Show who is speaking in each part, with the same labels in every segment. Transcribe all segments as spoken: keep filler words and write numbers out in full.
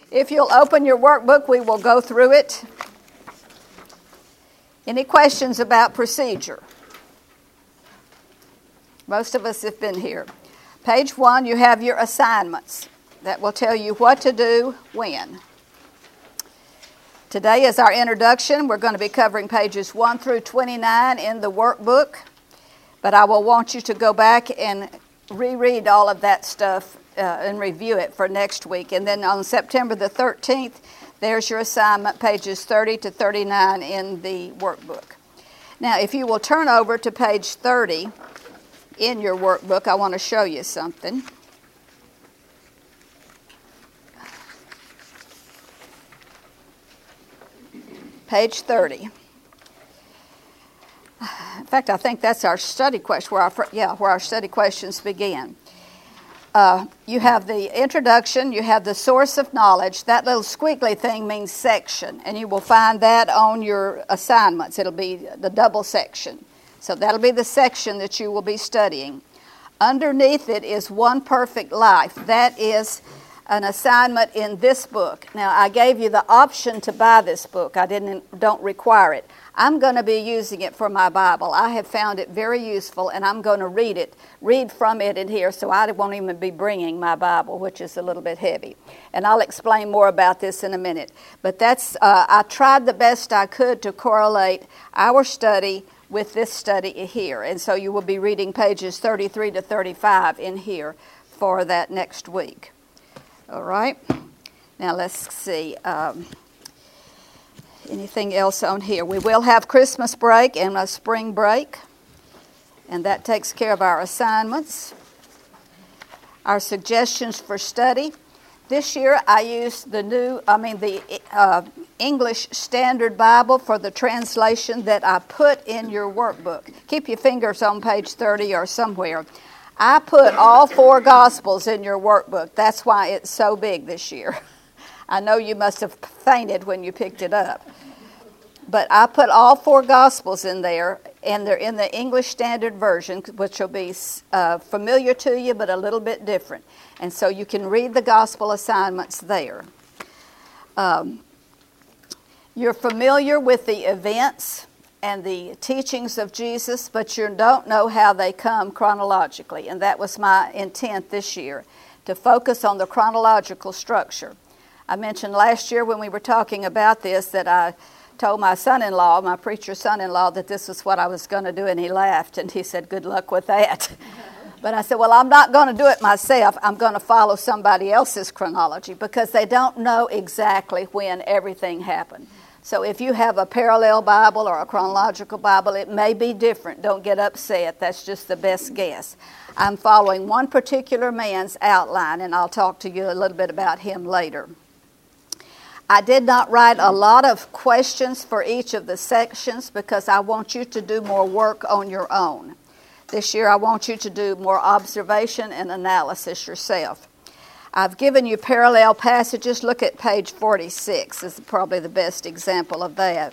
Speaker 1: If you'll open your workbook, we will go through it. Any questions about procedure? Most of us have been here. Page one, you have your assignments that will tell you what to do when. Today is our introduction. We're going to be covering pages one through twenty-nine in the workbook, but I will want you to go back and reread all of that stuff uh, and review it for next week. And then on September the thirteenth, there's your assignment, pages thirty to thirty-nine in the workbook. Now, if you will turn over to page thirty in your workbook, I want to show you something. Page thirty. In fact, I think that's our study question, where our, yeah, where our study questions begin. Uh, you have the introduction, you have the source of knowledge. That little squiggly thing means section, and you will find that on your assignments. It'll be the double section. So that'll be the section that you will be studying. Underneath it is One Perfect Life. That is an assignment in this book. Now, I gave you the option to buy this book. I didn't don't require it. I'm going to be using it for my Bible. I have found it very useful, and I'm going to read it, read from it in here, so I won't even be bringing my Bible, which is a little bit heavy. And I'll explain more about this in a minute. But that's uh, I tried the best I could to correlate our study with this study here. And so you will be reading pages thirty-three to thirty-five in here for that next week. All right. Now let's see. Um, anything else on here? We will have Christmas break and a spring break, and that takes care of our assignments. Our suggestions for study. This year I used the new, I mean the uh, English Standard Bible for the translation that I put in your workbook. Keep your fingers on page thirty or somewhere. I put all four Gospels in your workbook. That's why it's so big this year. I know you must have fainted when you picked it up. But I put all four Gospels in there, and they're in the English Standard Version, which will be uh, familiar to you, but a little bit different. And so you can read the Gospel assignments there. Um, you're familiar with the events and the teachings of Jesus, but you don't know how they come chronologically. And that was my intent this year, to focus on the chronological structure. I mentioned last year when we were talking about this that I told my son-in-law, my preacher son-in-law, that this was what I was going to do, and he laughed, and he said, good luck with that. But I said, well, I'm not going to do it myself. I'm going to follow somebody else's chronology, because they don't know exactly when everything happened. So if you have a parallel Bible or a chronological Bible, it may be different. Don't get upset. That's just the best guess. I'm following one particular man's outline, and I'll talk to you a little bit about him later. I did not write a lot of questions for each of the sections because I want you to do more work on your own. This year I want you to do more observation and analysis yourself. I've given you parallel passages. Look at page forty-six. This is probably the best example of that.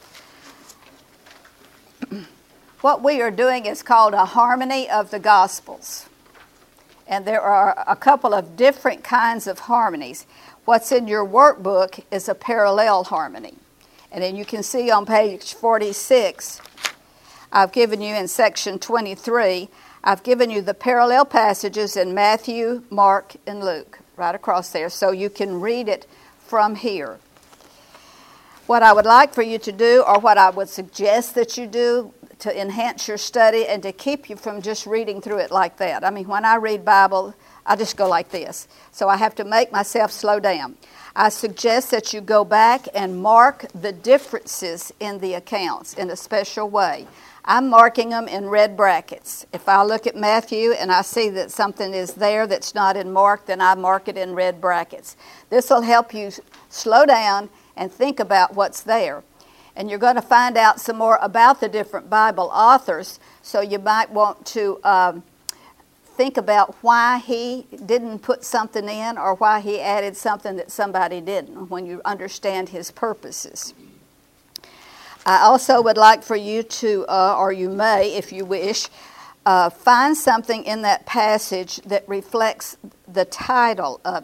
Speaker 1: What we are doing is called a harmony of the Gospels. And there are a couple of different kinds of harmonies. What's in your workbook is a parallel harmony. And then you can see on page forty-six, I've given you in section twenty-three, I've given you the parallel passages in Matthew, Mark, and Luke, right across there, so you can read it from here. What I would like for you to do, or what I would suggest that you do to enhance your study and to keep you from just reading through it like that. I mean, when I read Bible, I just go like this. So I have to make myself slow down. I suggest that you go back and mark the differences in the accounts in a special way. I'm marking them in red brackets. If I look at Matthew and I see that something is there that's not in Mark, then I mark it in red brackets. This will help you slow down and think about what's there. And you're going to find out some more about the different Bible authors, so you might want to um, think about why he didn't put something in or why he added something that somebody didn't, when you understand his purposes. I also would like for you to, uh, or you may, if you wish, uh, find something in that passage that reflects the title of it.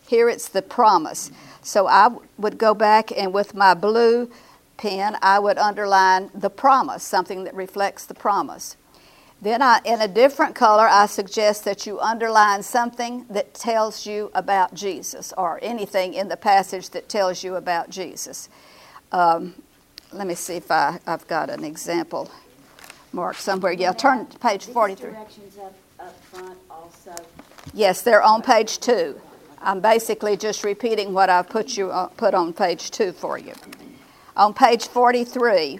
Speaker 1: Here it's the promise. So I would go back and with my blue pen, I would underline the promise, something that reflects the promise. Then I, in a different color, I suggest that you underline something that tells you about Jesus, or anything in the passage that tells you about Jesus. Um, let me see if I, I've got an example marked somewhere. Yeah, turn to page forty-three.
Speaker 2: Directions up, up front also.
Speaker 1: Yes, they're on page two. I'm basically just repeating what I've put you uh, put on page two for you. On page forty-three,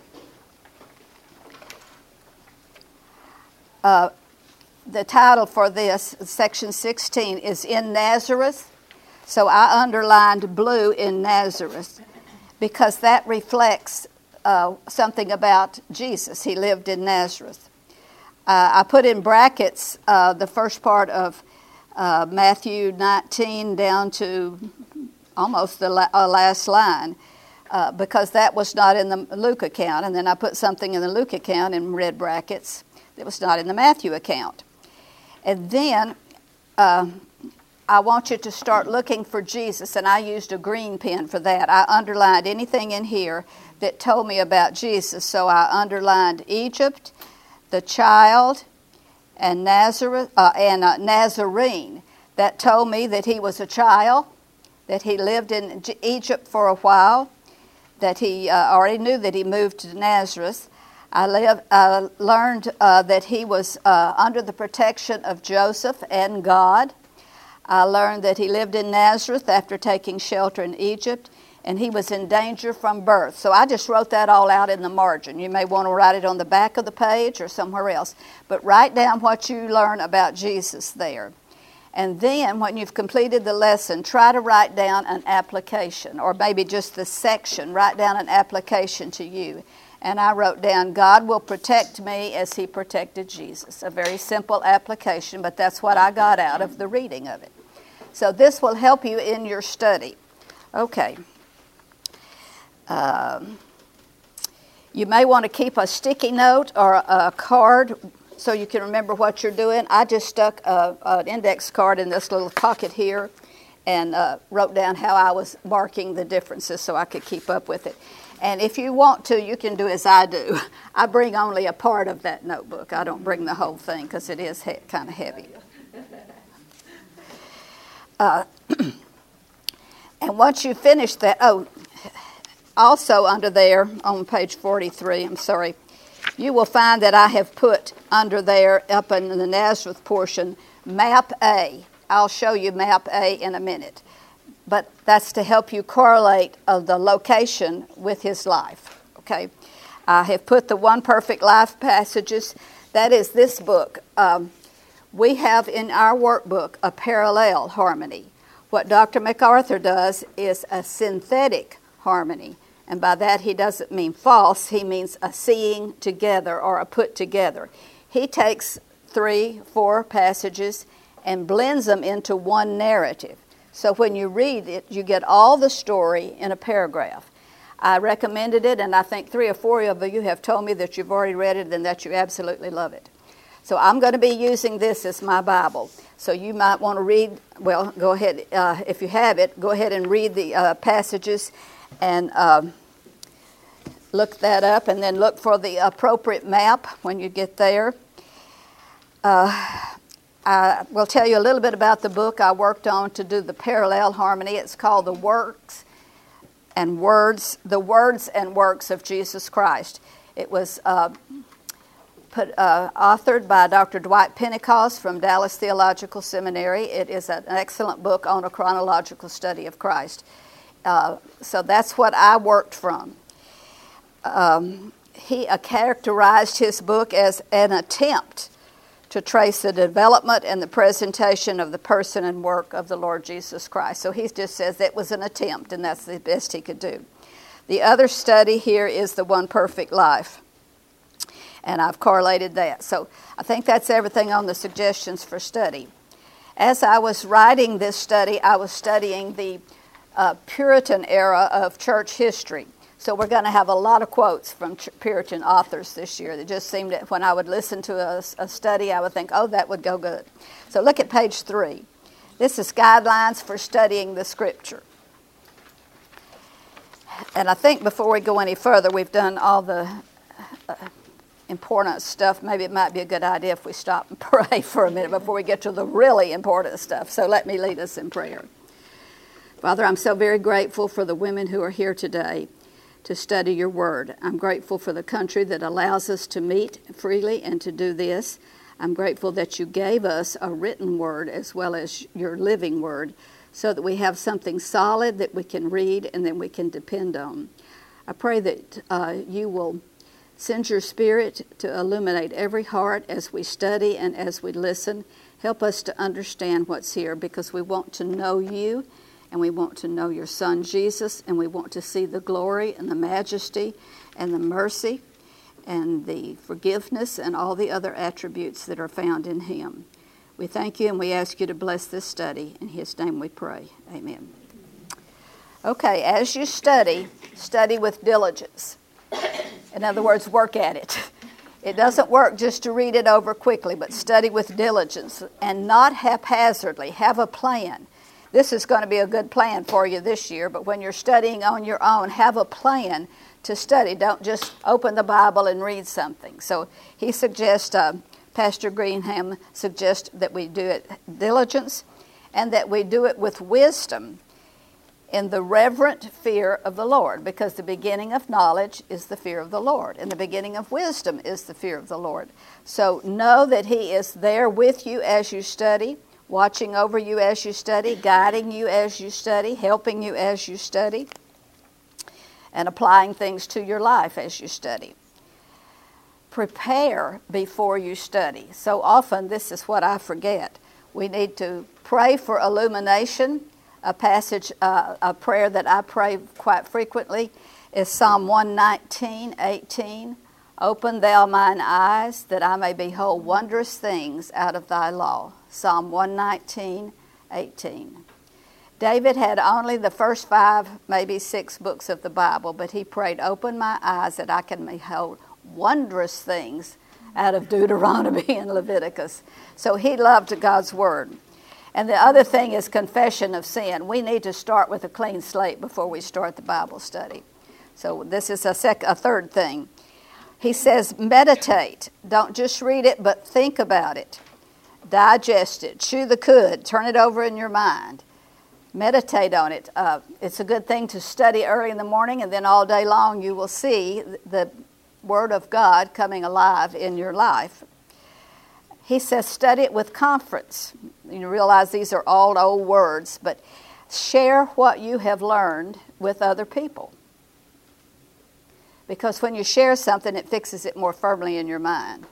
Speaker 1: uh, the title for this, section sixteen, is In Nazareth. So I underlined blue in Nazareth because that reflects uh, something about Jesus. He lived in Nazareth. Uh, I put in brackets uh, the first part of uh, Matthew nineteen down to almost the la- uh, last line uh, because that was not in the Luke account. And then I put something in the Luke account in red brackets that was not in the Matthew account. And then uh, I want you to start looking for Jesus, and I used a green pen for that. I underlined anything in here that told me about Jesus. So I underlined Egypt, the child, and Nazareth, uh, and uh, Nazarene. That told me that he was a child, that he lived in G- Egypt for a while, that he uh, already knew that he moved to Nazareth. I live, uh, learned uh, that he was uh, under the protection of Joseph and God. I learned that he lived in Nazareth after taking shelter in Egypt, and he was in danger from birth. So I just wrote that all out in the margin. You may want to write it on the back of the page or somewhere else, but write down what you learn about Jesus there. And then when you've completed the lesson, try to write down an application, or maybe just the section. Write down an application to you. And I wrote down, God will protect me as he protected Jesus. A very simple application, but that's what I got out of the reading of it. So this will help you in your study. Okay. Um, you may want to keep a sticky note or a, a card so you can remember what you're doing. I just stuck a, an index card in this little pocket here and uh, wrote down how I was marking the differences so I could keep up with it. And if you want to, you can do as I do. I bring only a part of that notebook. I don't bring the whole thing because it is he- kind of heavy. Uh, and once you finish that, oh, also under there on page forty-three, I'm sorry, you will find that I have put under there up in the Nazareth portion, map A. I'll show you map A in a minute. But that's to help you correlate uh, the location with his life, okay? I have put the One Perfect Life passages. That is this book. Um, we have in our workbook a parallel harmony. What Doctor MacArthur does is a synthetic harmony. And by that he doesn't mean false. He means a seeing together or a put together. He takes three, four passages and blends them into one narrative. So when you read it, you get all the story in a paragraph. I recommended it, and I think three or four of you have told me that you've already read it and that you absolutely love it. So I'm going to be using this as my Bible. So you might want to read, well, go ahead, uh, if you have it, go ahead and read the uh, passages and um, look that up, and then look for the appropriate map when you get there. Uh, I will tell you a little bit about the book I worked on to do the parallel harmony. It's called The Works and Words, The Words and Works of Jesus Christ. It was uh, put, uh, authored by Doctor Dwight Pentecost from Dallas Theological Seminary. It is an excellent book on a chronological study of Christ. Uh, so that's what I worked from. Um, he uh, characterized his book as an attempt to trace the development and the presentation of the person and work of the Lord Jesus Christ. So he just says it was an attempt, and that's the best he could do. The other study here is the One Perfect Life, and I've correlated that. So I think that's everything on the suggestions for study. As I was writing this study, I was studying the uh, Puritan era of church history. So we're going to have a lot of quotes from Puritan authors this year. That just seemed that when I would listen to a, a study, I would think, oh, that would go good. So look at page three. This is guidelines for studying the Scripture. And I think before we go any further, we've done all the uh, important stuff. Maybe it might be a good idea if we stop and pray for a minute before we get to the really important stuff. So let me lead us in prayer. Father, I'm so very grateful for the women who are here today to study your word. I'm grateful for the country that allows us to meet freely and to do this. I'm grateful that you gave us a written word as well as your living word so that we have something solid that we can read and that we can depend on. I pray that uh, you will send your Spirit to illuminate every heart as we study and as we listen. Help us to understand what's here because we want to know you. And we want to know your Son, Jesus, and we want to see the glory and the majesty and the mercy and the forgiveness and all the other attributes that are found in him. We thank you and we ask you to bless this study. In his name we pray. Amen. Okay, as you study, study with diligence. In other words, work at it. It doesn't work just to read it over quickly, but study with diligence and not haphazardly. Have a plan. This is going to be a good plan for you this year, but when you're studying on your own, have a plan to study. Don't just open the Bible and read something. So he suggests, uh, Pastor Greenham suggests that we do it diligence and that we do it with wisdom in the reverent fear of the Lord, because the beginning of knowledge is the fear of the Lord, and the beginning of wisdom is the fear of the Lord. So know that he is there with you as you study, watching over you as you study, guiding you as you study, helping you as you study, and applying things to your life as you study. Prepare before you study. So often this is what I forget. We need to pray for illumination. A passage, uh, a prayer that I pray quite frequently is Psalm one nineteen, eighteen. Open thou mine eyes, that I may behold wondrous things out of thy law. Psalm one nineteen, eighteen. David had only the first five, maybe six books of the Bible, but he prayed, open my eyes that I can behold wondrous things out of Deuteronomy and Leviticus. So he loved God's word. And the other thing is confession of sin. We need to start with a clean slate before we start the Bible study. So this is a, sec- a third thing. He says meditate. Don't just read it, but think about it. Digest it. Chew the cud. Turn it over in your mind. Meditate on it. Uh, it's a good thing to study early in the morning, and then all day long you will see the Word of God coming alive in your life. He says study it with confidence. You realize these are all old words, but share what you have learned with other people. Because when you share something, it fixes it more firmly in your mind.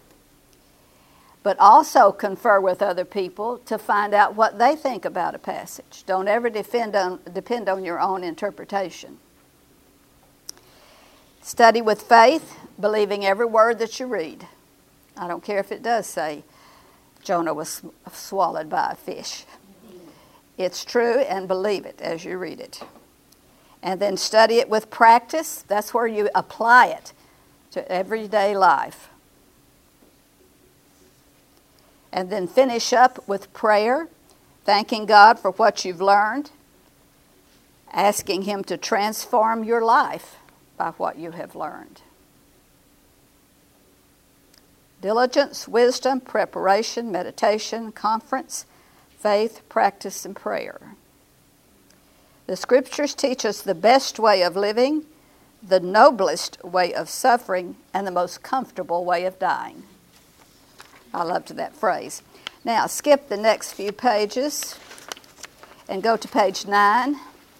Speaker 1: But also confer with other people to find out what they think about a passage. Don't ever depend on, depend on your own interpretation. Study with faith, believing every word that you read. I don't care if it does say Jonah was swallowed by a fish. It's true, and believe it as you read it. And then study it with practice. That's where you apply it to everyday life. And then finish up with prayer, thanking God for what you've learned, asking him to transform your life by what you have learned. Diligence, wisdom, preparation, meditation, conference, faith, practice, and prayer. The Scriptures teach us the best way of living, the noblest way of suffering, and the most comfortable way of dying. I loved that phrase. Now, skip the next few pages and go to page nine.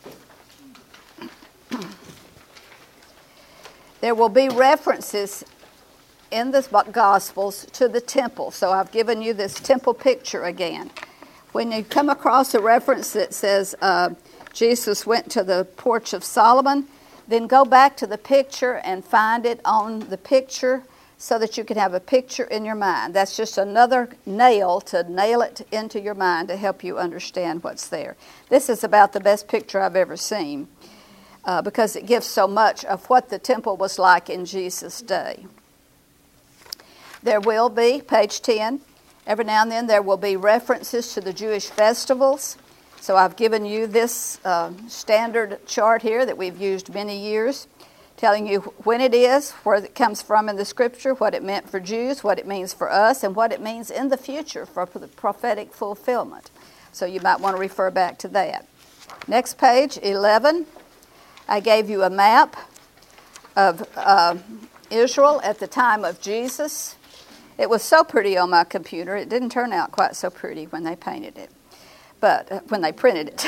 Speaker 1: There will be references in the Gospels to the temple. So I've given you this temple picture again. When you come across a reference that says uh, Jesus went to the porch of Solomon, then go back to the picture and find it on the picture so that you can have a picture in your mind. That's just another nail to nail it into your mind to help you understand what's there. This is about the best picture I've ever seen uh, because it gives so much of what the temple was like in Jesus' day. There will be, page ten, Every now and then there will be references to the Jewish festivals. So I've given you this uh, standard chart here that we've used many years, telling you when it is, where it comes from in the Scripture, what it meant for Jews, what it means for us, and what it means in the future for the prophetic fulfillment. So you might want to refer back to that. Next page, eleven. I gave you a map of uh, Israel at the time of Jesus. It was so pretty on my computer. It didn't turn out quite so pretty when they painted it, but uh, when they printed it.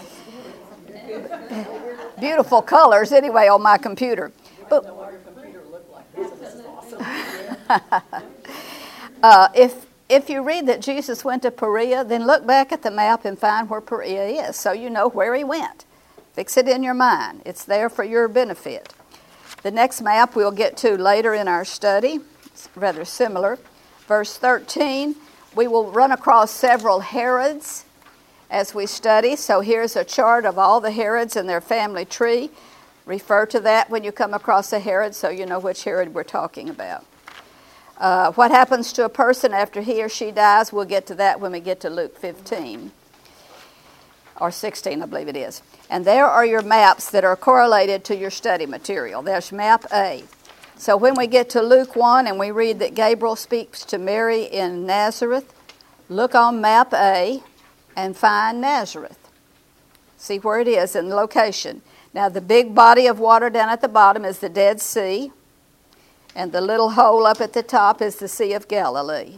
Speaker 1: Beautiful colors anyway on my computer. But, uh, if if you read that Jesus went to Perea, then look back at the map and find where Perea is, so you know where he went. Fix it in your mind. It's there for your benefit. The next map we'll get to later in our study. It's rather similar. Verse thirteen, we will run across several Herods as we study. So here's a chart of all the Herods and their family tree. Refer to that when you come across a Herod so you know which Herod we're talking about. Uh, what happens to a person after he or she dies, we'll get to that when we get to Luke fifteen. Or sixteen, I believe it is. And there are your maps that are correlated to your study material. There's map A. So when we get to Luke one and we read that Gabriel speaks to Mary in Nazareth, look on map A and find Nazareth. See where it is in the location. Now the big body of water down at the bottom is the Dead Sea, and the little hole up at the top is the Sea of Galilee.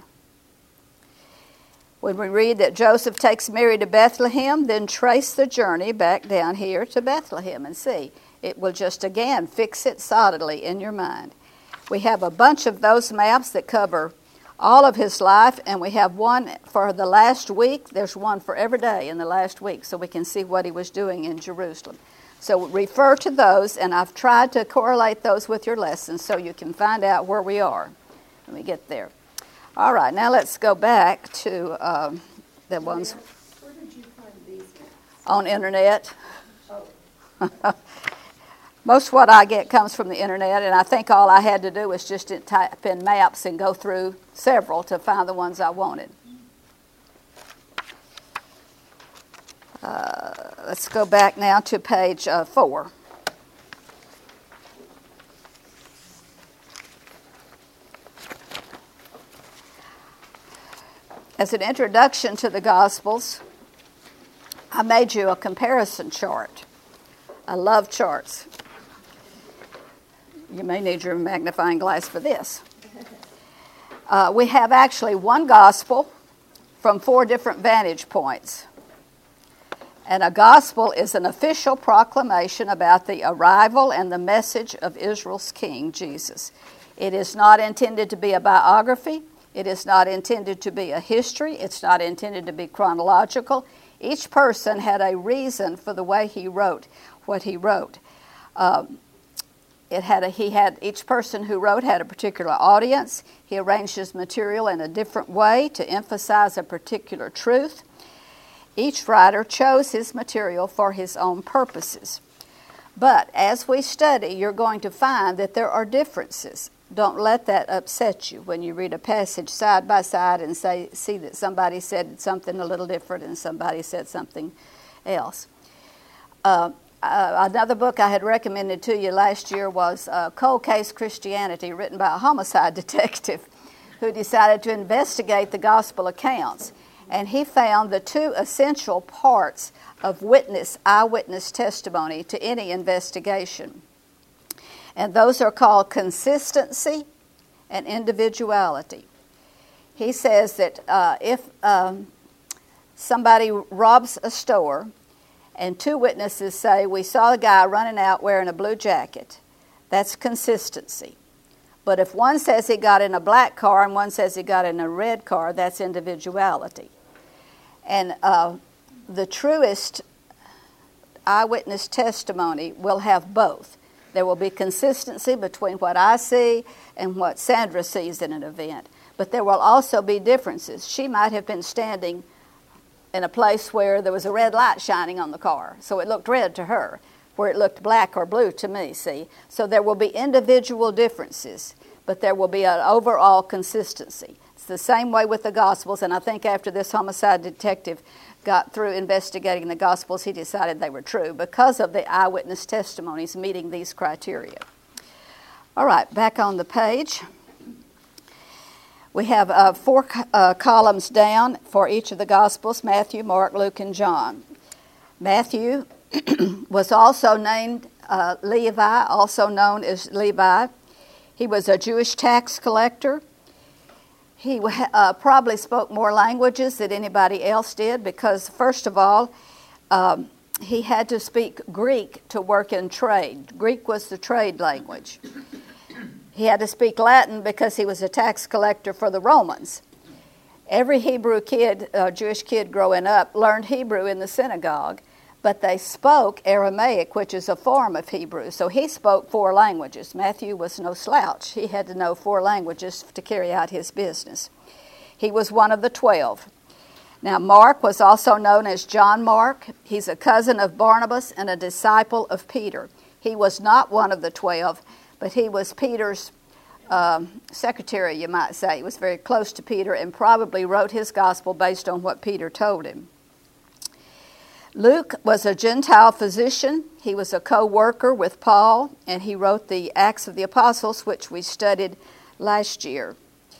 Speaker 1: When we read that Joseph takes Mary to Bethlehem, then trace the journey back down here to Bethlehem and see. It will just, again, fix it solidly in your mind. We have a bunch of those maps that cover all of his life, and we have one for the last week. There's one for every day in the last week, so we can see what he was doing in Jerusalem. So refer to those, and I've tried to correlate those with your lessons so you can find out where we are when we get there. All right, now let's go back to um, the ones.
Speaker 2: Where did you find these maps?
Speaker 1: On internet.
Speaker 2: Oh.
Speaker 1: Most what I get comes from the internet, and I think all I had to do was just type in maps and go through several to find the ones I wanted. Uh, let's go back now to page uh, four. As an introduction to the Gospels, I made you a comparison chart. I love charts. You may need your magnifying glass for this. Uh, we have actually one gospel from four different vantage points. And a gospel is an official proclamation about the arrival and the message of Israel's King, Jesus. It is not intended to be a biography. It is not intended to be a history. It's not intended to be chronological. Each person had a reason for the way he wrote what he wrote. Um, it had a, he had each person who wrote had a particular audience. He arranged his material in a different way to emphasize a particular truth. Each writer chose his material for his own purposes. But as we study, you're going to find that there are differences. Don't let that upset you when you read a passage side by side and say, see that somebody said something a little different and somebody said something else. Uh, uh, another book I had recommended to you last year was uh, Cold Case Christianity, written by a homicide detective who decided to investigate the gospel accounts. And he found the two essential parts of witness, eyewitness testimony to any investigation. And those are called consistency and individuality. He says that uh, if um, somebody robs a store and two witnesses say, we saw a guy running out wearing a blue jacket, that's consistency. But if one says he got in a black car and one says he got in a red car, that's individuality. And uh, the truest eyewitness testimony will have both. There will be consistency between what I see and what Sandra sees in an event. But there will also be differences. She might have been standing in a place where there was a red light shining on the car, so it looked red to her, where it looked black or blue to me, see? So there will be individual differences, but there will be an overall consistency. It's the same way with the Gospels, and I think after this homicide detective got through investigating the Gospels, he decided they were true because of the eyewitness testimonies meeting these criteria. All right, back on the page. We have uh, four uh, columns down for each of the Gospels: Matthew, Mark, Luke, and John. Matthew was also named uh, Levi, also known as Levi. He was a Jewish tax collector. He uh, probably spoke more languages than anybody else did because, first of all, um, he had to speak Greek to work in trade. Greek was the trade language. He had to speak Latin because he was a tax collector for the Romans. Every Hebrew kid, uh, Jewish kid growing up, learned Hebrew in the synagogue, but they spoke Aramaic, which is a form of Hebrew. So he spoke four languages. Matthew was no slouch. He had to know four languages to carry out his business. He was one of the twelve. Now, Mark was also known as John Mark. He's a cousin of Barnabas and a disciple of Peter. He was not one of the twelve, but he was Peter's um, secretary, you might say. He was very close to Peter and probably wrote his gospel based on what Peter told him. Luke was a Gentile physician. He was a co-worker with Paul, and he wrote the Acts of the Apostles, which we studied last year.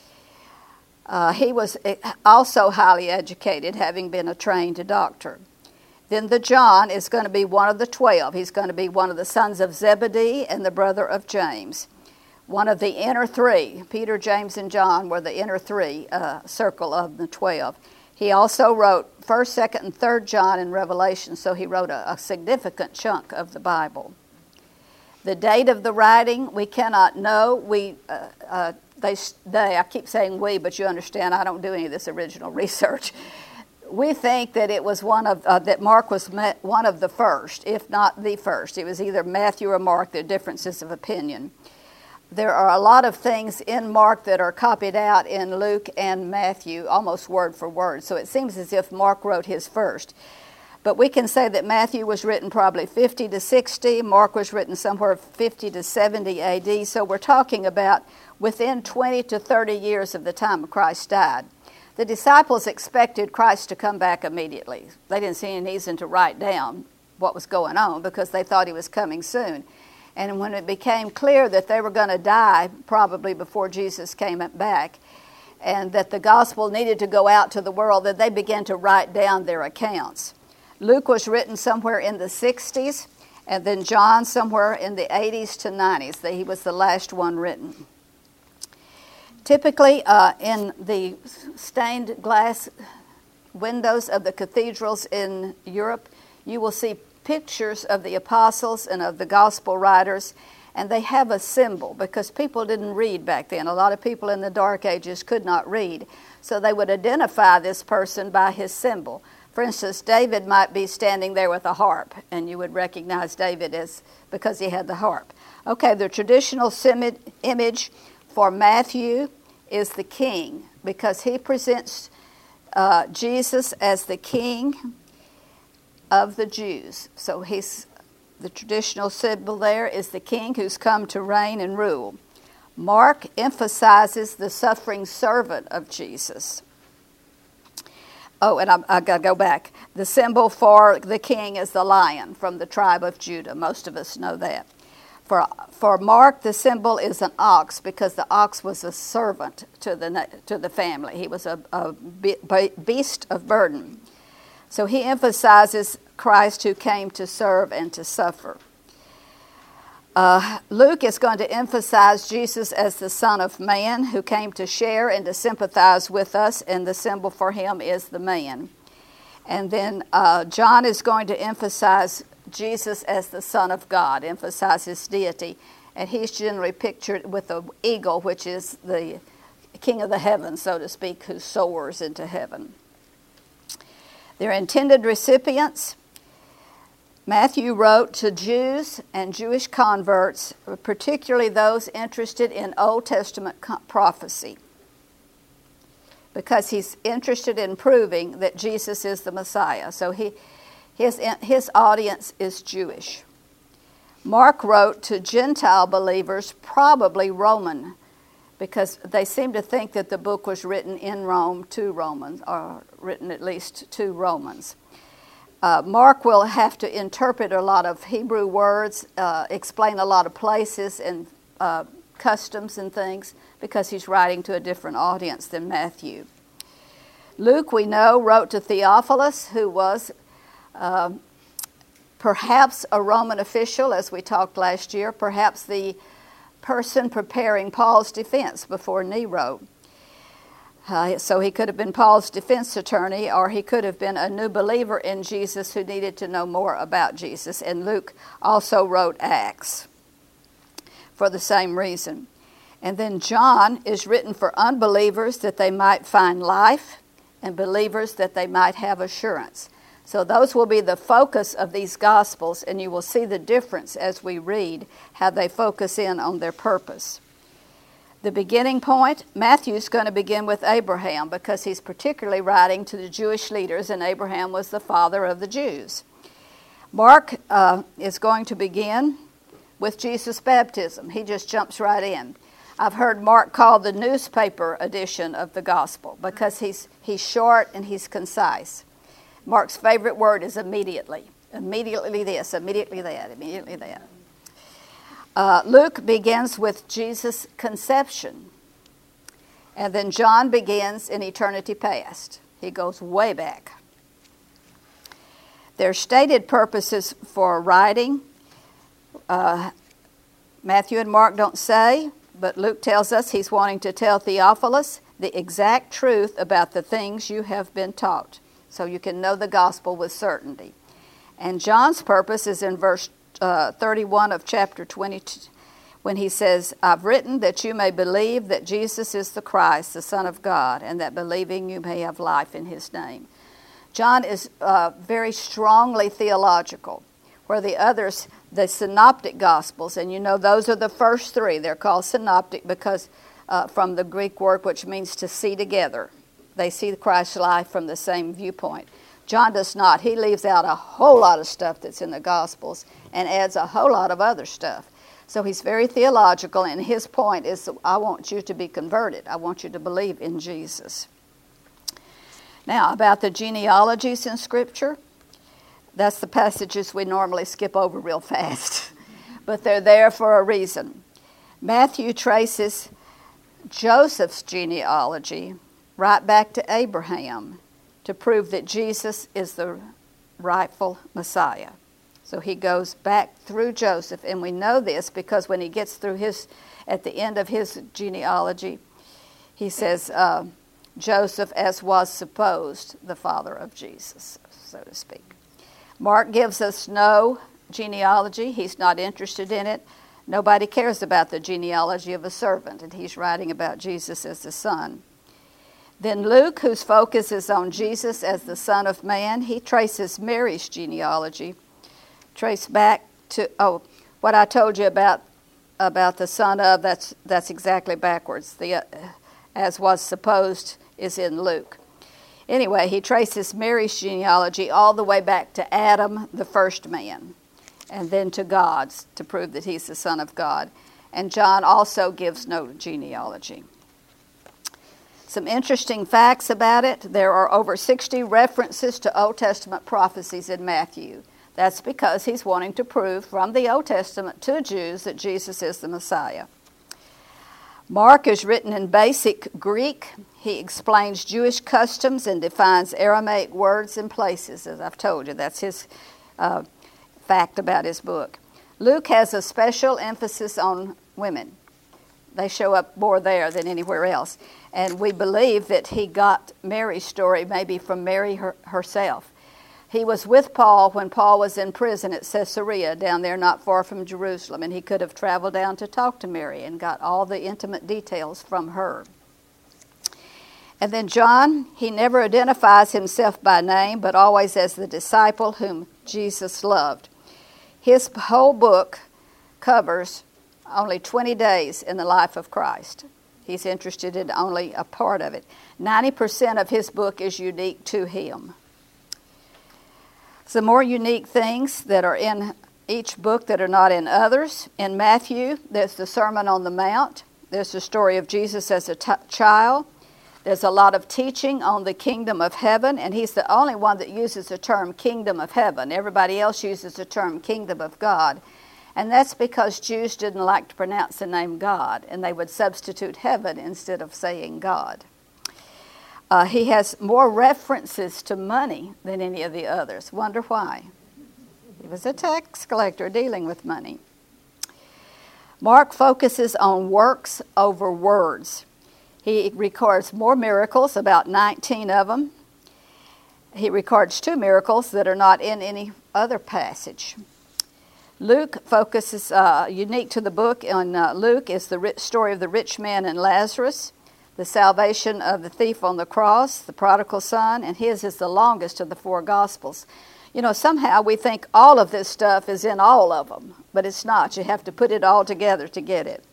Speaker 1: Uh, he was also highly educated, having been a trained doctor. Then the John is going to be one of the twelve. He's going to be one of the sons of Zebedee and the brother of James. One of the inner three. Peter, James, and John were the inner three uh, circle of the twelve. He also wrote first, second, and third John in Revelation, so he wrote a, a significant chunk of the Bible. The date of the writing, we cannot know. We, uh, uh, they, they, I keep saying we, but you understand I don't do any of this original research. We think that it was one of uh, that Mark was one of the first, if not the first. It was either Matthew or Mark. There are differences of opinion. There are a lot of things in Mark that are copied out in Luke and Matthew, almost word for word. So it seems as if Mark wrote his first. But we can say that Matthew was written probably fifty to sixty. Mark was written somewhere fifty to seventy A D. So we're talking about within twenty to thirty years of the time Christ died. The disciples expected Christ to come back immediately. They didn't see any reason to write down what was going on because they thought he was coming soon. And when it became clear that they were going to die probably before Jesus came back and that the gospel needed to go out to the world, that they began to write down their accounts. Luke was written somewhere in the sixties, and then John somewhere in the eighties to nineties. He was the last one written. Typically, uh, in the stained glass windows of the cathedrals in Europe, you will see pictures of the apostles and of the gospel writers, and they have a symbol because people didn't read back then. A lot of people in the Dark Ages could not read, so they would identify this person by his symbol. For instance, David might be standing there with a harp, and you would recognize David as because he had the harp. Okay, the traditional sim- image for Matthew is the king because he presents uh, Jesus as the king of the Jews. So he's the traditional symbol there is the king who's come to reign and rule. Mark emphasizes the suffering servant of Jesus. Oh, and I, I got to go back. The symbol for the king is the lion from the tribe of Judah. Most of us know that. For for Mark, the symbol is an ox because the ox was a servant to the to the family. He was a, a beast of burden. So he emphasizes Christ who came to serve and to suffer. Uh, Luke is going to emphasize Jesus as the Son of Man who came to share and to sympathize with us, and the symbol for him is the man. And then uh, John is going to emphasize Jesus as the Son of God, emphasize his deity, and he's generally pictured with the eagle, which is the king of the heavens, so to speak, who soars into heaven. Their intended recipients. Matthew wrote to Jews and Jewish converts, particularly those interested in Old Testament prophecy, because he's interested in proving that Jesus is the Messiah. So he, his, his audience is Jewish. Mark wrote to Gentile believers, probably Roman, because they seem to think that the book was written in Rome to Romans, or written at least to Romans. Uh, Mark will have to interpret a lot of Hebrew words, uh, explain a lot of places and uh, customs and things, because he's writing to a different audience than Matthew. Luke, we know, wrote to Theophilus, who was uh, perhaps a Roman official, as we talked last year, perhaps the person preparing Paul's defense before Nero. Uh, so he could have been Paul's defense attorney, or he could have been a new believer in Jesus who needed to know more about Jesus. And Luke also wrote Acts for the same reason. And then John is written for unbelievers that they might find life, and believers that they might have assurance. So those will be the focus of these Gospels, and you will see the difference as we read how they focus in on their purpose. The beginning point, Matthew's going to begin with Abraham, because he's particularly writing to the Jewish leaders, and Abraham was the father of the Jews. Mark uh, is going to begin with Jesus' baptism. He just jumps right in. I've heard Mark called the newspaper edition of the gospel, because he's he's short and he's concise. Mark's favorite word is immediately. Immediately this, immediately that, immediately that. Uh, Luke begins with Jesus' conception. And then John begins in eternity past. He goes way back. Their stated purposes for writing, uh, Matthew and Mark don't say, but Luke tells us he's wanting to tell Theophilus the exact truth about the things you have been taught, so you can know the gospel with certainty. And John's purpose is in verse uh, thirty-one of chapter twenty-two, when he says, I've written that you may believe that Jesus is the Christ, the Son of God, and that believing you may have life in his name. John is uh, very strongly theological, where the others, the synoptic gospels, and you know those are the first three. They're called synoptic because uh, from the Greek word which means to see together. They see Christ's life from the same viewpoint. John does not. He leaves out a whole lot of stuff that's in the gospels and adds a whole lot of other stuff. So he's very theological, and his point is, I want you to be converted. I want you to believe in Jesus. Now, about the genealogies in Scripture, that's the passages we normally skip over real fast, but they're there for a reason. Matthew traces Joseph's genealogy right back to Abraham to prove that Jesus is the rightful Messiah. So he goes back through Joseph, and we know this because when he gets through his, at the end of his genealogy, he says, uh, Joseph, as was supposed, the father of Jesus, so to speak. Mark gives us no genealogy. He's not interested in it. Nobody cares about the genealogy of a servant, and he's writing about Jesus as the Son. Then Luke, whose focus is on Jesus as the Son of Man, he traces Mary's genealogy, traced back to, oh, what I told you about about the son of, that's that's exactly backwards. The uh, as was supposed is in Luke. Anyway, he traces Mary's genealogy all the way back to Adam, the first man, and then to God's, to prove that he's the Son of God. And John also gives no genealogy. Some interesting facts about it. There are over sixty references to Old Testament prophecies in Matthew. That's because he's wanting to prove from the Old Testament to Jews that Jesus is the Messiah. Mark is written in basic Greek. He explains Jewish customs and defines Aramaic words and places, as I've told you. That's his uh, fact about his book. Luke has a special emphasis on women. They show up more there than anywhere else. And we believe that he got Mary's story maybe from Mary her, herself. He was with Paul when Paul was in prison at Caesarea, down there not far from Jerusalem, and he could have traveled down to talk to Mary and got all the intimate details from her. And then John, he never identifies himself by name, but always as the disciple whom Jesus loved. His whole book covers only twenty days in the life of Christ. He's interested in only a part of it. ninety percent of his book is unique to him. Some more unique things that are in each book that are not in others. In Matthew, there's the Sermon on the Mount. there's the story of Jesus as a t- child. There's a lot of teaching on the kingdom of heaven, and he's the only one that uses the term kingdom of heaven. Everybody else uses the term kingdom of God. And that's because Jews didn't like to pronounce the name God, and they would substitute heaven instead of saying God. Uh, he has more references to money than any of the others. Wonder why? He was a tax collector dealing with money. Mark focuses on works over words. He records more miracles, about nineteen of them. He records two miracles that are not in any other passage. Luke focuses, uh, unique to the book in uh, Luke, is the rich story of the rich man and Lazarus, the salvation of the thief on the cross, the prodigal son, and his is the longest of the four Gospels. You know, somehow we think all of this stuff is in all of them, but it's not. You have to put it all together to get it.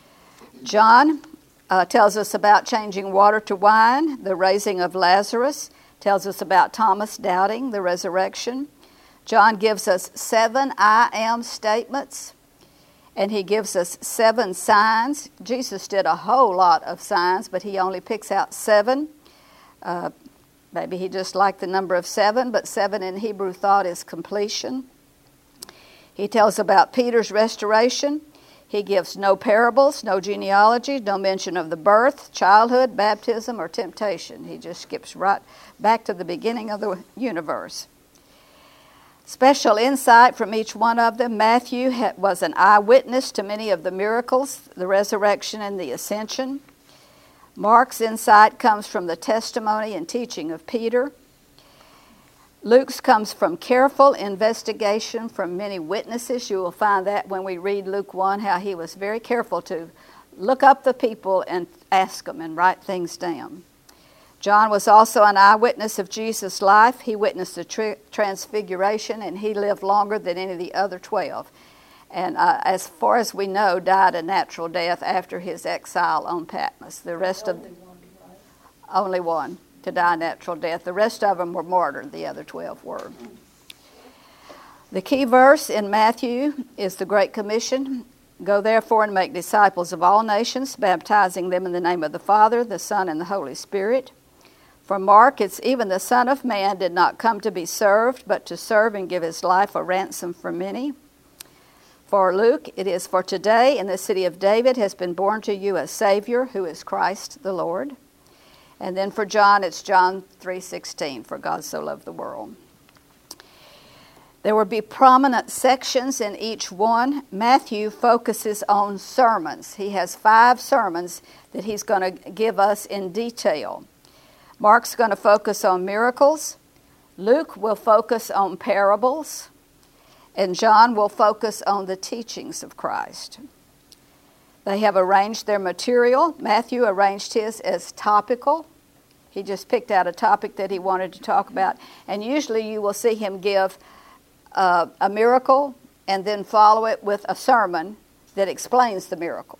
Speaker 1: John uh, tells us about changing water to wine, the raising of Lazarus, tells us about Thomas doubting the resurrection. John gives us seven I am statements, and he gives us seven signs. Jesus did a whole lot of signs, but he only picks out seven. Uh, maybe he just liked the number of seven, but seven in Hebrew thought is completion. He tells about Peter's restoration. He gives no parables, no genealogy, no mention of the birth, childhood, baptism, or temptation. He just skips right back to the beginning of the universe. Special insight from each one of them. Matthew was an eyewitness to many of the miracles, the resurrection and the ascension. Mark's insight comes from the testimony and teaching of Peter. Luke's comes from careful investigation from many witnesses. You will find that when we read Luke one, how he was very careful to look up the people and ask them and write things down. John was also an eyewitness of Jesus' life. He witnessed the tri- transfiguration, and he lived longer than any of the other twelve. And uh, as far as we know, died a natural death after his exile on Patmos. The rest of the, only one to die a natural death. The rest of them were martyred. The other twelve were. The key verse in Matthew is the Great Commission. Go therefore and make disciples of all nations, baptizing them in the name of the Father, the Son, and the Holy Spirit. For Mark, it's even the Son of Man did not come to be served, but to serve and give his life a ransom for many. For Luke, it is for today in the city of David has been born to you a Savior, who is Christ the Lord. And then for John, it's John three sixteen, for God so loved the world. There will be prominent sections in each one. Matthew focuses on sermons. He has five sermons that he's going to give us in detail. Mark's going to focus on miracles. Luke will focus on parables. And John will focus on the teachings of Christ. They have arranged their material. Matthew arranged his as topical. He just picked out a topic that he wanted to talk about. And usually you will see him give uh, a miracle and then follow it with a sermon that explains the miracle.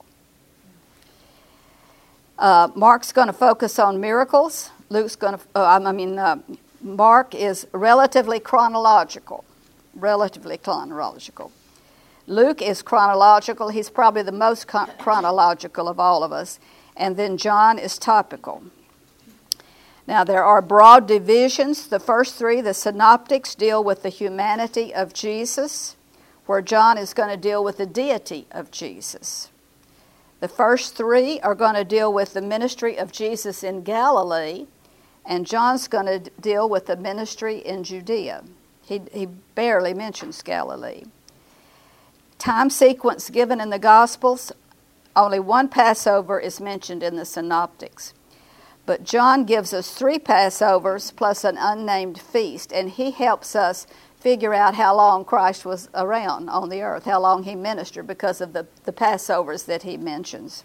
Speaker 1: Uh, Mark's going to focus on miracles. Luke's going to, uh, I mean, uh, Mark is relatively chronological. Relatively chronological. Luke is chronological. He's probably the most con- chronological of all of us. And then John is topical. Now, there are broad divisions. The first three, the synoptics, deal with the humanity of Jesus, where John is going to deal with the deity of Jesus. The first three are going to deal with the ministry of Jesus in Galilee, and John's going to deal with the ministry in Judea. He, he barely mentions Galilee. Time sequence given in the Gospels, only one Passover is mentioned in the synoptics. But John gives us three Passovers plus an unnamed feast, and he helps us figure out how long Christ was around on the earth, how long he ministered, because of the, the Passovers that he mentions.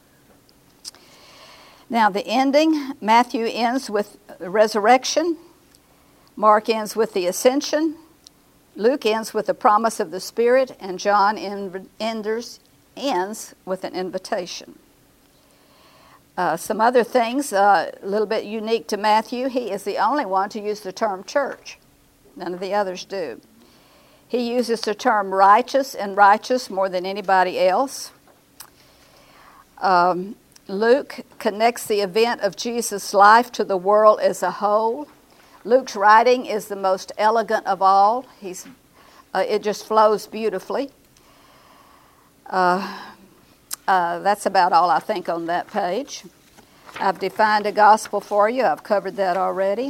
Speaker 1: Now, the ending, Matthew ends with the resurrection. Mark ends with the ascension. Luke ends with the promise of the Spirit, and John ends, ends with an invitation. Uh, some other things, uh, a little bit unique to Matthew, he is the only one to use the term church. None of the others do. He uses the term righteous and righteous more than anybody else. Um, Luke connects the event of Jesus' life to the world as a whole. Luke's writing is the most elegant of all. He's, uh, it just flows beautifully. Uh, uh, that's about all I think on that page. I've defined a gospel for you. I've covered that already.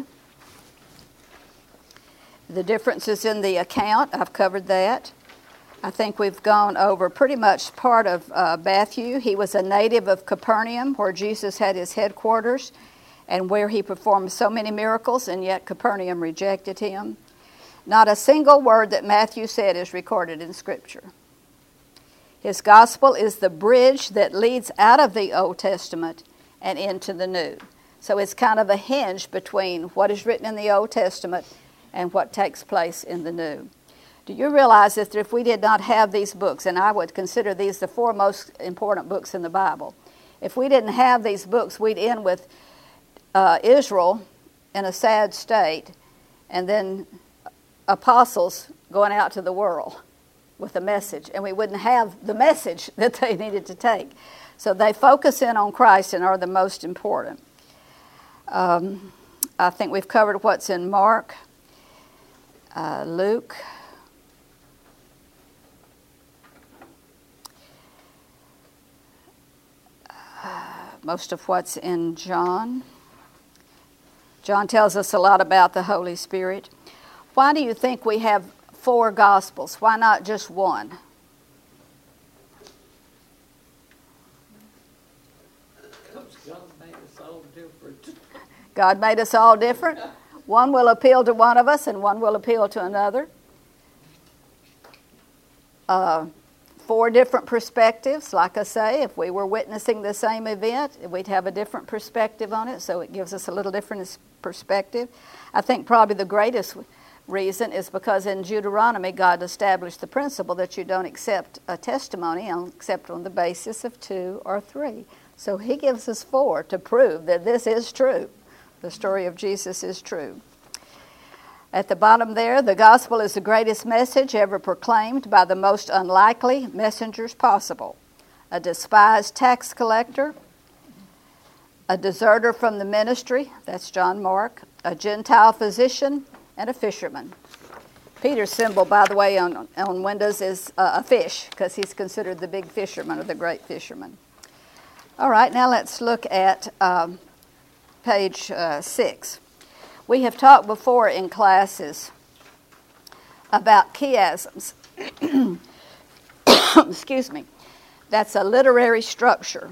Speaker 1: The differences in the account, I've covered that. I think we've gone over pretty much part of uh, Matthew. He was a native of Capernaum, where Jesus had his headquarters and where he performed so many miracles, and yet Capernaum rejected him. Not a single word that Matthew said is recorded in Scripture. His gospel is the bridge that leads out of the Old Testament and into the New. So it's kind of a hinge between what is written in the Old Testament and what takes place in the New. Do you realize that if we did not have these books, and I would consider these the four most important books in the Bible, if we didn't have these books, we'd end with uh, Israel in a sad state, and then apostles going out to the world with a message, and we wouldn't have the message that they needed to take. So they focus in on Christ and are the most important. Um, I think we've covered what's in Mark, uh, Luke, most of what's in John. John tells us a lot about the Holy Spirit. Why do you think we have four Gospels? Why not just one?
Speaker 3: Because God made us all different.
Speaker 1: God made us all different. One will appeal to one of us and one will appeal to another. Uh, Four different perspectives. Like I say, if we were witnessing the same event, we'd have a different perspective on it, so it gives us a little different perspective. I think probably the greatest reason is because in Deuteronomy, God established the principle that you don't accept a testimony except on the basis of two or three. So he gives us four to prove that this is true. The story of Jesus is true. At the bottom there, the gospel is the greatest message ever proclaimed by the most unlikely messengers possible. A despised tax collector, a deserter from the ministry, that's John Mark, a Gentile physician, and a fisherman. Peter's symbol, by the way, on, on windows is uh, a fish, because he's considered the big fisherman or the great fisherman. All right, now let's look at um, page uh, six. We have talked before in classes about chiasms. Excuse me. That's a literary structure.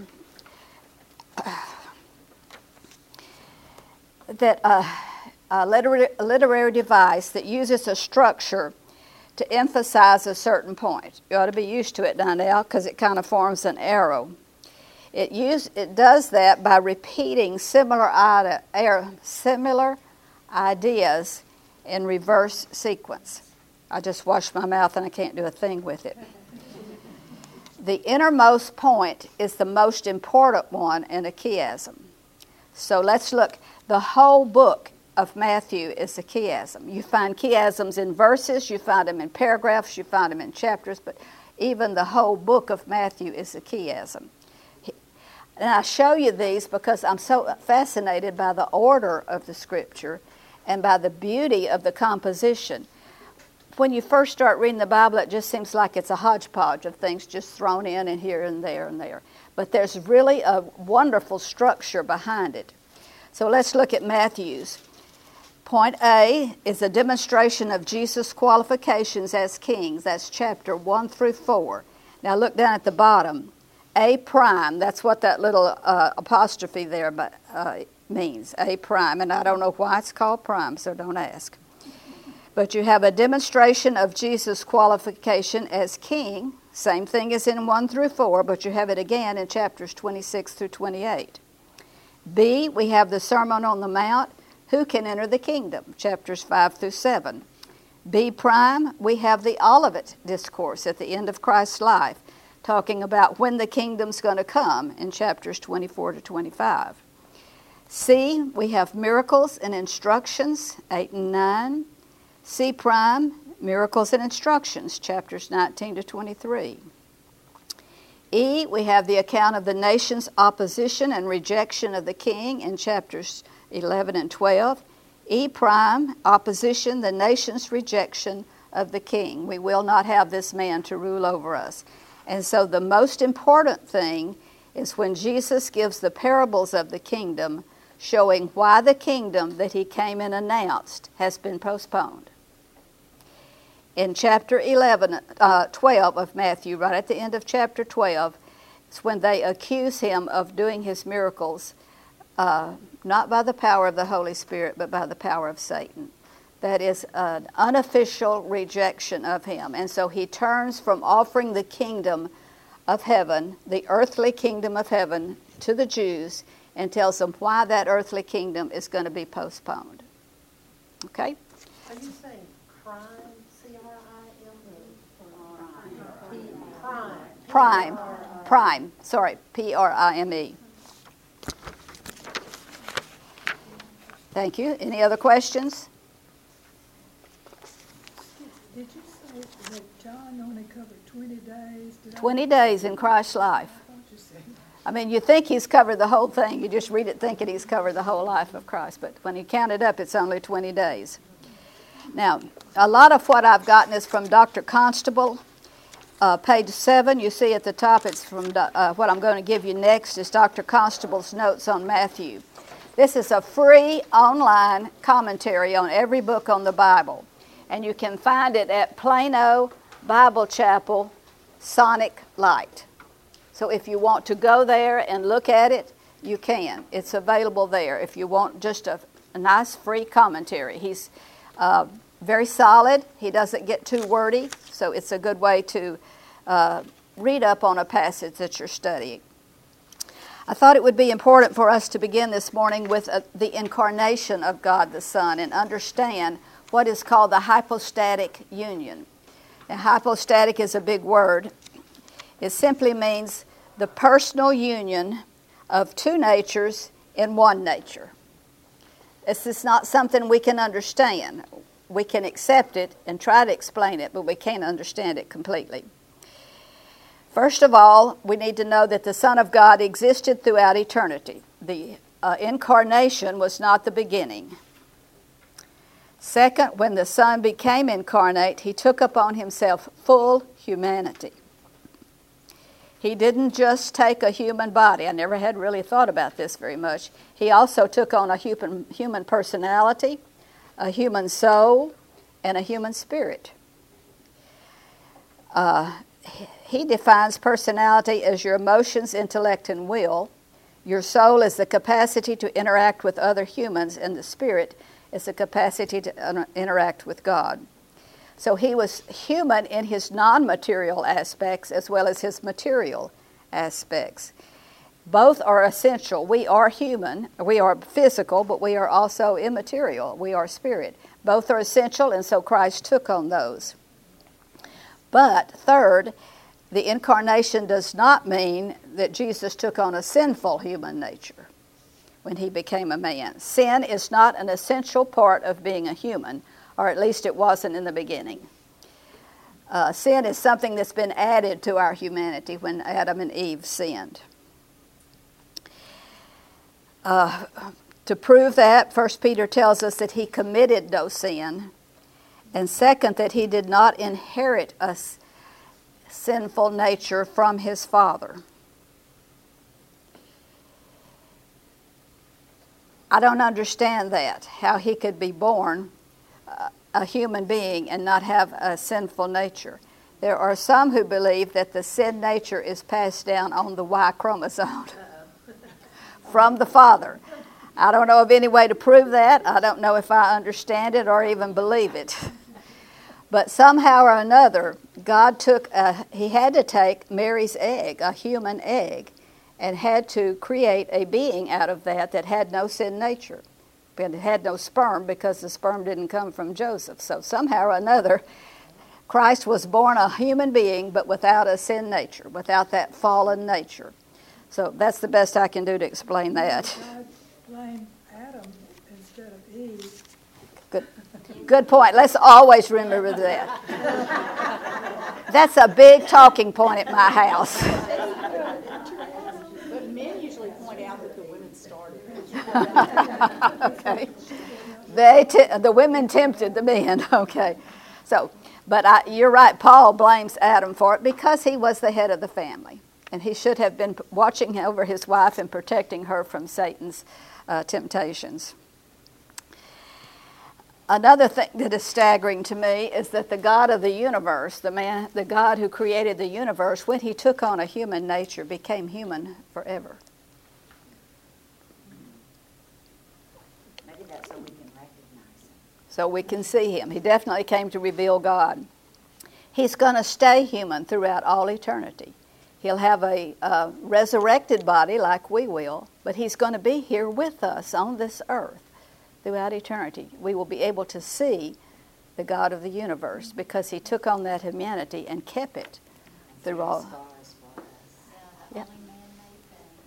Speaker 1: That uh, a literary, a literary device that uses a structure to emphasize a certain point. You ought to be used to it now, now because it kind of forms an arrow. It use it does that by repeating similar ide- er, similar ideas in reverse sequence. I just washed my mouth and I can't do a thing with it. The innermost point is the most important one in a chiasm. So let's look. The whole book of Matthew is a chiasm. You find chiasms in verses, you find them in paragraphs, you find them in chapters, but even the whole book of Matthew is a chiasm. And I show you these because I'm so fascinated by the order of the Scripture and by the beauty of the composition. When you first start reading the Bible, it just seems like it's a hodgepodge of things just thrown in and here and there and there. But there's really a wonderful structure behind it. So let's look at Matthew's. Point A is a demonstration of Jesus' qualifications as kings. That's chapter one through four. Now look down at the bottom. A prime, that's what that little uh, apostrophe there but, uh, means, A prime. And I don't know why it's called prime, so don't ask. But you have a demonstration of Jesus' qualification as king. Same thing as in one through four, but you have it again in chapters twenty-six through twenty-eight. B, we have the Sermon on the Mount, who can enter the kingdom, chapters five through seven. B prime, we have the Olivet Discourse at the end of Christ's life, talking about when the kingdom's going to come in chapters twenty-four to twenty-five. C, we have miracles and instructions, eight and nine. C prime, miracles and instructions, chapters nineteen to twenty-three. E, we have the account of the nation's opposition and rejection of the king in chapters eleven and twelve. E prime, opposition, the nation's rejection of the king. We will not have this man to rule over us. And so the most important thing is when Jesus gives the parables of the kingdom, showing why the kingdom that he came and announced has been postponed. In chapter eleven, uh, twelve of Matthew, right at the end of chapter twelve, it's when they accuse him of doing his miracles, uh, not by the power of the Holy Spirit, but by the power of Satan. That is an unofficial rejection of him. And so he turns from offering the kingdom of heaven, the earthly kingdom of heaven, to the Jews and tells them why that earthly kingdom is going to be postponed. Okay?
Speaker 2: Are you saying crime, C R I M E? Prime.
Speaker 1: Prime. Prime. Sorry, P R I M E. Thank you. Any other questions?
Speaker 4: Did you say that John only covered twenty days? Did I-
Speaker 1: twenty days in Christ's life.
Speaker 4: I thought you said-
Speaker 1: I mean, you think he's covered the whole thing. You just read it thinking he's covered the whole life of Christ. But when you count it up, it's only twenty days. Now, a lot of what I've gotten is from Doctor Constable. Uh, page seven, you see at the top, it's from uh, what I'm going to give you next is Doctor Constable's notes on Matthew. This is a free online commentary on every book on the Bible. And you can find it at Plano Bible Chapel, Sonic Light. So if you want to go there and look at it, you can. It's available there if you want just a, a nice free commentary. He's uh, very solid. He doesn't get too wordy, so it's a good way to uh, read up on a passage that you're studying. I thought it would be important for us to begin this morning with uh, the incarnation of God the Son and understand what is called the hypostatic union. Now, hypostatic is a big word. It simply means the personal union of two natures in one nature. This is not something we can understand. We can accept it and try to explain it, but we can't understand it completely. First of all, we need to know that the Son of God existed throughout eternity. The uh, incarnation was not the beginning. Second, when the Son became incarnate, he took upon himself full humanity. He didn't just take a human body. I never had really thought about this very much. He also took on a human, human personality, a human soul, and a human spirit. Uh, he defines personality as your emotions, intellect, and will. Your soul is the capacity to interact with other humans, and the spirit is the capacity to interact with God. So he was human in his non-material aspects as well as his material aspects. Both are essential. We are human, we are physical, but we are also immaterial. We are spirit. Both are essential, and so Christ took on those. But third, the incarnation does not mean that Jesus took on a sinful human nature when he became a man. Sin is not an essential part of being a human, or at least it wasn't in the beginning. Uh, sin is something that's been added to our humanity when Adam and Eve sinned. Uh, to prove that, First Peter tells us that he committed no sin, and second, that he did not inherit a sinful nature from his Father. I don't understand that, how he could be born uh, a human being and not have a sinful nature. There are some who believe that the sin nature is passed down on the Y chromosome from the Father. I don't know of any way to prove that. I don't know if I understand it or even believe it. But somehow or another, God took, a, he had to take Mary's egg, a human egg, and had to create a being out of that that had no sin nature. But it had no sperm because the sperm didn't come from Joseph. So somehow or another, Christ was born a human being, but without a sin nature, without that fallen nature. So that's the best I can do to explain that.
Speaker 4: God blamed Adam instead of Eve.
Speaker 1: Good, good point. Let's always remember that. That's a big talking point at my house. Okay. They t- the women tempted the men. Okay. So, but I, you're right. Paul blames Adam for it because he was the head of the family, and he should have been watching over his wife and protecting her from Satan's uh, temptations. Another thing that is staggering to me is that the God of the universe, the man, the God who created the universe, when he took on a human nature, became human forever.
Speaker 5: Maybe that's so we can recognize him.
Speaker 1: So we can see him. He definitely came to reveal God. He's going to stay human throughout all eternity. He'll have a uh, resurrected body like we will, but he's going to be here with us on this earth throughout eternity. We will be able to see the God of the universe because he took on that humanity and kept it through all.
Speaker 5: As far as for us.
Speaker 1: Yeah.
Speaker 2: Only man-made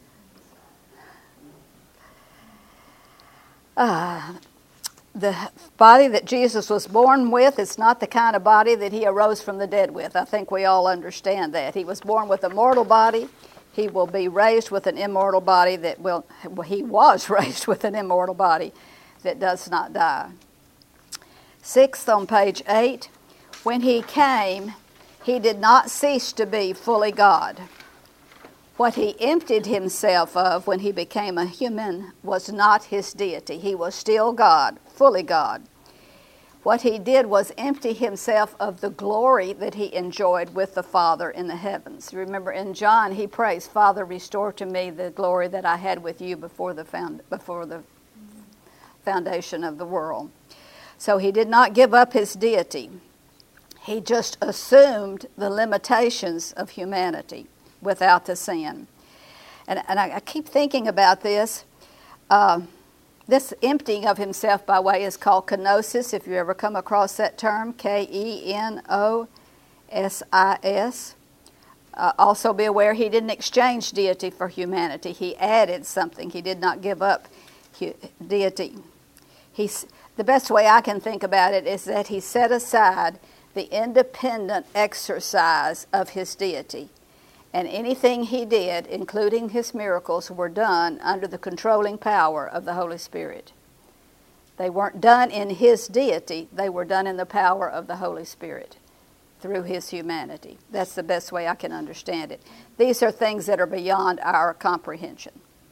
Speaker 2: thing.
Speaker 1: Uh, the body that Jesus was born with is not the kind of body that he arose from the dead with. I think we all understand that. He was born with a mortal body. He will be raised with an immortal body that will, well, he was raised with an immortal body that does not die. Sixth on page eight, when he came, he did not cease to be fully God. What he emptied himself of when he became a human was not his deity. He was still God, fully God. What he did was empty himself of the glory that he enjoyed with the Father in the heavens. Remember in John he prays, Father, restore to me the glory that I had with you before the found, before the foundation of the world. So he did not give up his deity. He just assumed the limitations of humanity without the sin. And, and I, I keep thinking about this. Uh, this emptying of himself by way is called kenosis, if you ever come across that term, K E N O S I S. Uh, also be aware he didn't exchange deity for humanity. He added something. He did not give up hu- deity. He's, the best way I can think about it is that he set aside the independent exercise of his deity. And anything he did, including his miracles, were done under the controlling power of the Holy Spirit. They weren't done in his deity. They were done in the power of the Holy Spirit through his humanity. That's the best way I can understand it. These are things that are beyond our comprehension.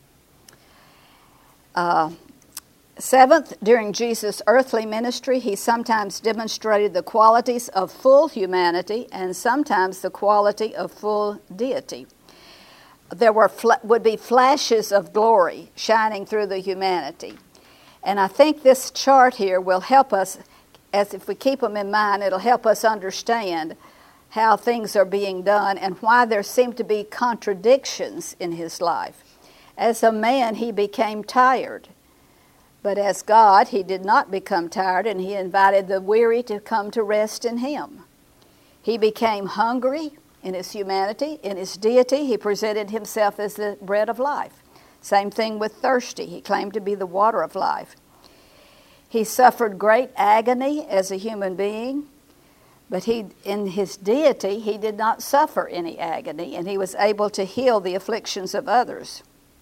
Speaker 1: Uh, Seventh, during Jesus' earthly ministry, he sometimes demonstrated the qualities of full humanity and sometimes the quality of full deity. There were fl- would be flashes of glory shining through the humanity. And I think this chart here will help us, as if we keep them in mind, it'll help us understand how things are being done and why there seem to be contradictions in his life. As a man, he became tired. But as God, he did not become tired, and he invited the weary to come to rest in him. He became hungry in his humanity. In his deity, he presented himself as the bread of life. Same thing with thirsty. He claimed to be the water of life. He suffered great agony as a human being, but he, in his deity, he did not suffer any agony, and he was able to heal the afflictions of others.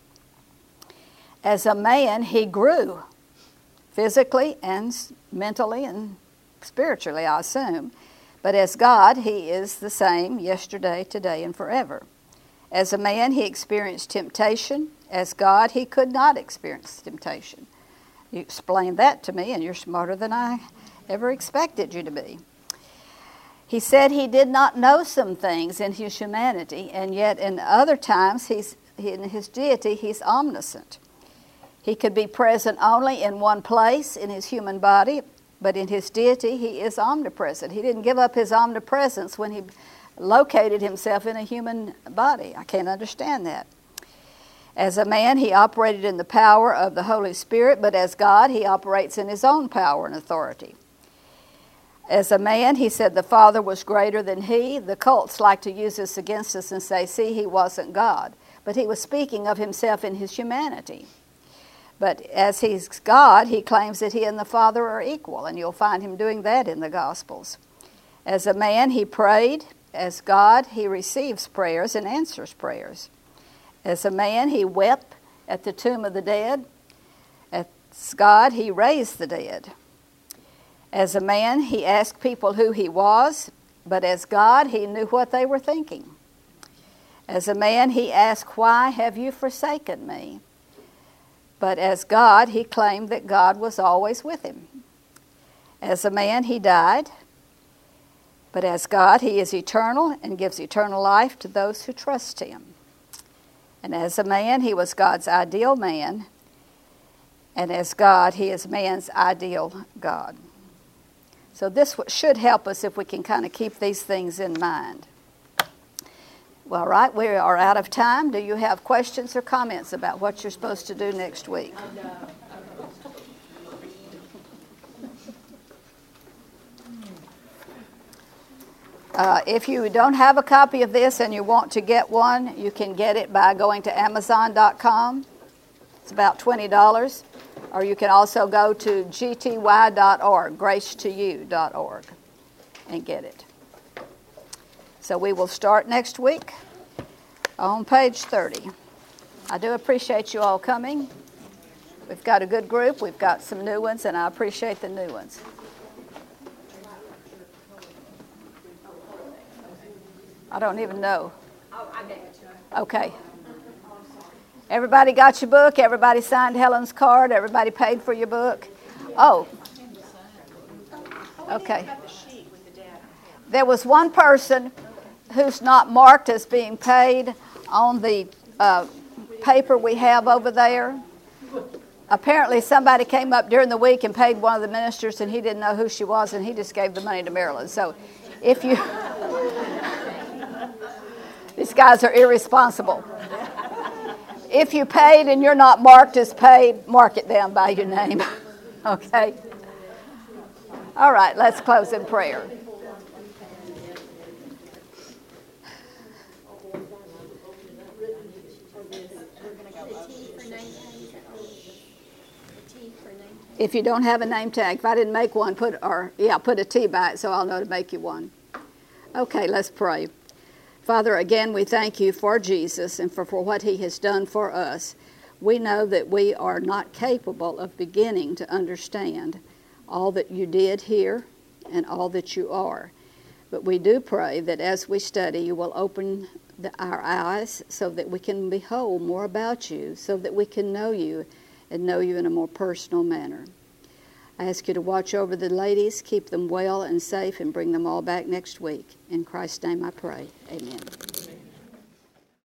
Speaker 1: As a man, he grew physically and mentally and spiritually, I assume. But as God, he is the same yesterday, today, and forever. As a man, he experienced temptation. As God, he could not experience temptation. You explained that to me, and you're smarter than I ever expected you to be. He said he did not know some things in his humanity, and yet in other times, he's in his deity, he's omniscient. He could be present only in one place in his human body, but in his deity, he is omnipresent. He didn't give up his omnipresence when he located himself in a human body. I can't understand that. As a man, he operated in the power of the Holy Spirit, but as God, he operates in his own power and authority. As a man, he said the Father was greater than he. The cults like to use this against us and say, see, he wasn't God. But he was speaking of himself in his humanity. But as he's God, he claims that he and the Father are equal, and you'll find him doing that in the Gospels. As a man, he prayed. As God, he receives prayers and answers prayers. As a man, he wept at the tomb of the dead. As God, he raised the dead. As a man, he asked people who he was, but as God, he knew what they were thinking. As a man, he asked, "Why have you forsaken me?" But as God, he claimed that God was always with him. As a man, he died. But as God, he is eternal and gives eternal life to those who trust him. And as a man, he was God's ideal man. And as God, he is man's ideal God. So this should help us if we can kind of keep these things in mind. Well, all right, we are out of time. Do you have questions or comments about what you're supposed to do next week? Uh, if you don't have a copy of this and you want to get one, you can get it by going to amazon dot com. It's about twenty dollars. Or you can also go to g t y dot org, grace to you dot org, and get it. So we will start next week on page thirty. I do appreciate you all coming. We've got a good group. We've got some new ones, and I appreciate the new ones. I don't even know. Okay. Everybody got your book? Everybody signed Helen's card? Everybody paid for your book? Oh. Okay. There was one person who's not marked as being paid on the uh, paper we have over there. Apparently somebody came up during the week and paid one of the ministers, and he didn't know who she was, and he just gave the money to Marilyn. So if you... These guys are irresponsible. If you paid and you're not marked as paid, mark it down by your name. Okay? All right, let's close in prayer. If you don't have a name tag, if I didn't make one, put or yeah, put a T by it so I'll know to make you one. Okay, let's pray. Father, again, we thank you for Jesus and for, for what he has done for us. We know that we are not capable of beginning to understand all that you did here and all that you are. But we do pray that as we study, you will open the, our eyes so that we can behold more about you, so that we can know you and know you in a more personal manner. I ask you to watch over the ladies, keep them well and safe, and bring them all back next week. In Christ's name I pray. Amen.